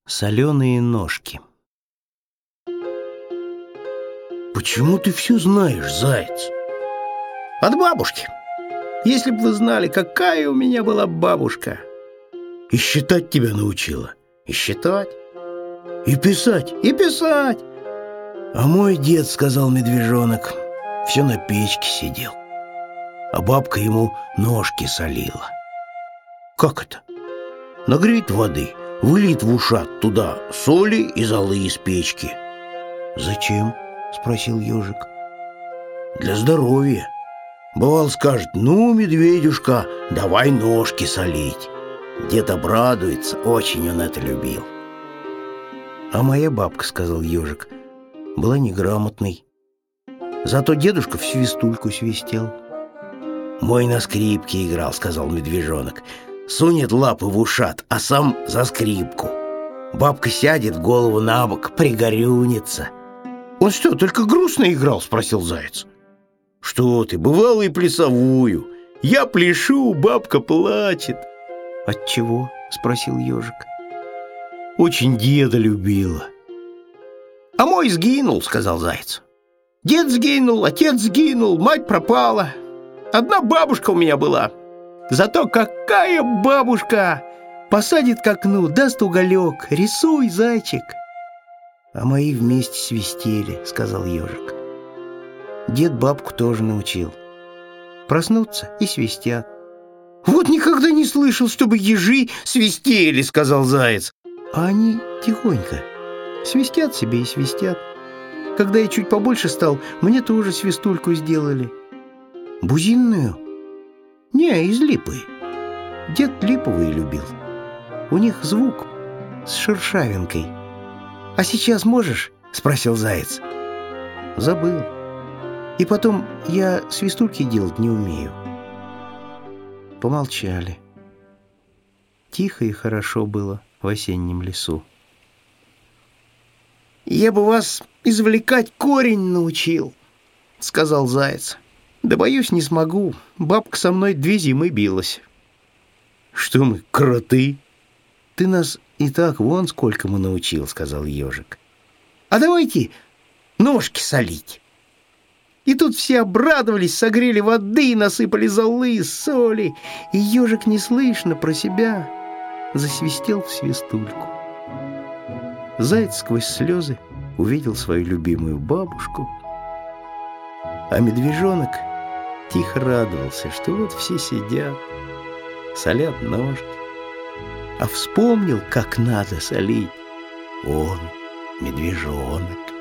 Соленые ножки. Почему ты все знаешь, заяц? От бабушки. Если бы вы знали, какая у меня была бабушка. И считать тебя научила? И считать. И писать? И писать. А мой дед, сказал медвежонок, все на печке сидел, а бабка ему ножки солила. Как это? Нагреет воды, выльет в ушат туда соли и золы из печки. Зачем? Спросил ежик. Для здоровья. Бывал, скажет: ну, медведюшка, давай ножки солить. Дед обрадуется, очень он это любил. А моя бабка, сказал ежик, была неграмотной. Зато дедушка в свистульку свистел. Мой на скрипке играл, сказал медвежонок. Сунет лапы в ушат, а сам за скрипку. Бабка сядет, голову на бок, пригорюнится. Он что, только грустно играл? Спросил заяц. Что ты, бывало и плясовую. Я пляшу, бабка плачет. От чего? Спросил ежик. Очень деда любила. А мой сгинул, сказал заяц. Дед сгинул, отец сгинул, мать пропала. Одна бабушка у меня была. Зато какая бабушка! Посадит к окну, даст уголек. Рисуй, зайчик. А мои вместе свистели, сказал ежик. Дед бабку тоже научил. Проснуться и свистят. Вот никогда не слышал, чтобы ежи свистели, сказал заяц. А они тихонько свистят себе и свистят. Когда я чуть побольше стал, мне тоже свистульку сделали. Бузинную? Не, из липы. Дед липовые любил. У них звук с шершавинкой. А сейчас можешь? Спросил заяц. Забыл. И потом я свистульки делать не умею. Помолчали. Тихо и хорошо было в осеннем лесу. «Я бы вас извлекать корень научил», — сказал заяц. «Да, боюсь, не смогу. Бабка со мной 2 зимы билась». «Что мы, кроты?» «Ты нас и так вон сколько мы научил», — сказал ежик. «А давайте ножки солить». И тут все обрадовались, согрели воды и насыпали золы, соли. И ежик неслышно про себя засвистел в свистульку. Заяц сквозь слезы увидел свою любимую бабушку, а медвежонок тихо радовался, что вот все сидят, солят ножки, а вспомнил, как надо солить он, медвежонок.